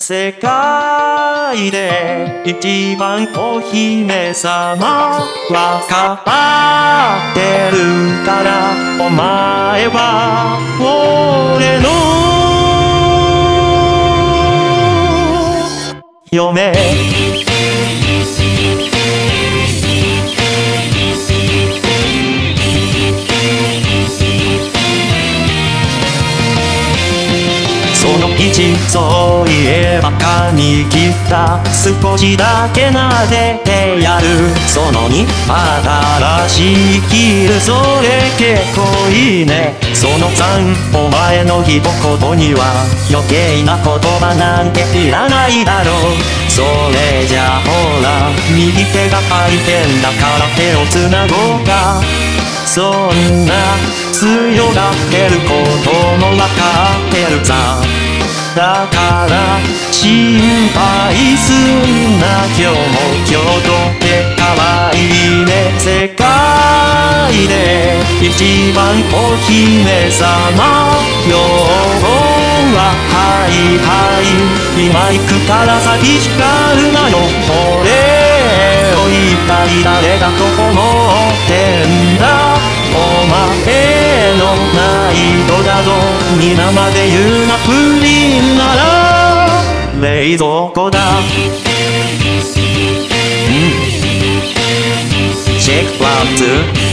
世界で一番お姫様わかってるからお前は俺の嫁その一そういえば髪切った少しだけ撫でてやるその二新しいキルそれ結構いいねその三お前の一言には余計な言葉なんていらないだろうそれじゃほら右手が空いてんだから手をつなごうかそんな強がってることもわかってるさだから心配すんな今日も今日とって可愛いね世界で一番お姫様今日ははいはい今行くから先光るなよ俺を一体誰だと思ってんだお前のない度だぞ皆まで言うなプリンなら冷蔵庫だチェックワンツー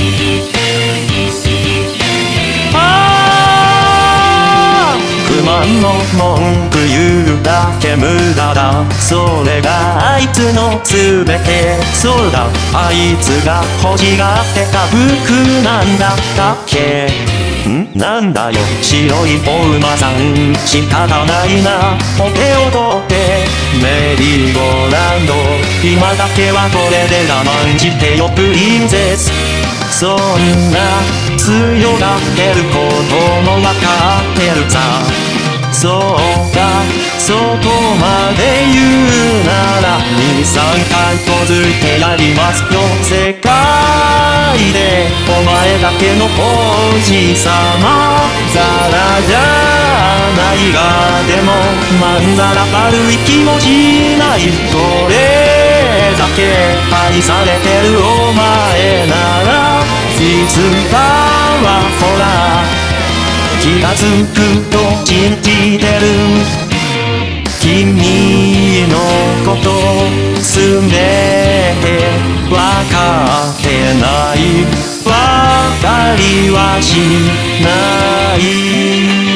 不満の文句言うだけ無駄だそれがあいつの全てそうだあいつが欲しがってた服なんだったっけなんだよ白いお馬さん仕方ないなお手を取ってメリーゴーランド今だけはこれで我慢してよプリンセスそんな強がってることもわかってるさそうかそこまで言うなら2、3回こずってやりますよ世界でお前だけの王子様ザラじゃないがでもまんざら悪い気もしないこれだけ愛されてるお前ならいつかはほら気がつくと信じてる君のことすべてわかってないわかりはしない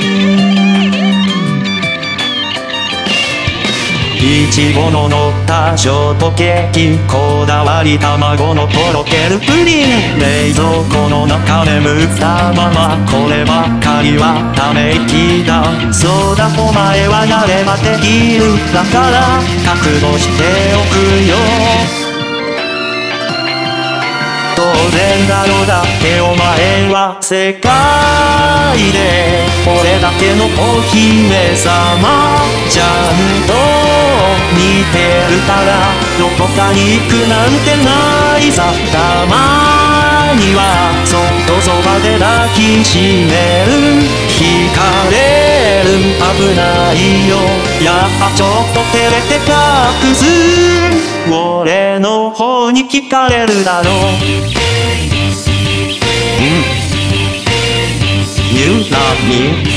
いちごの乗ったショートケーキこだわり卵のとろけるプリン冷蔵庫の中眠ったままこればっかりはため息だそうだお前はやればできるだから覚悟しておくよ当然だろうだってお前は世界で俺だけのお姫様ちゃんと見てるからどこかに行くなんてないさたまにはそっとそばで抱きしめる惹かれる危ないよやっぱちょっと照れて隠す俺の方に聞かれるだろうYou love me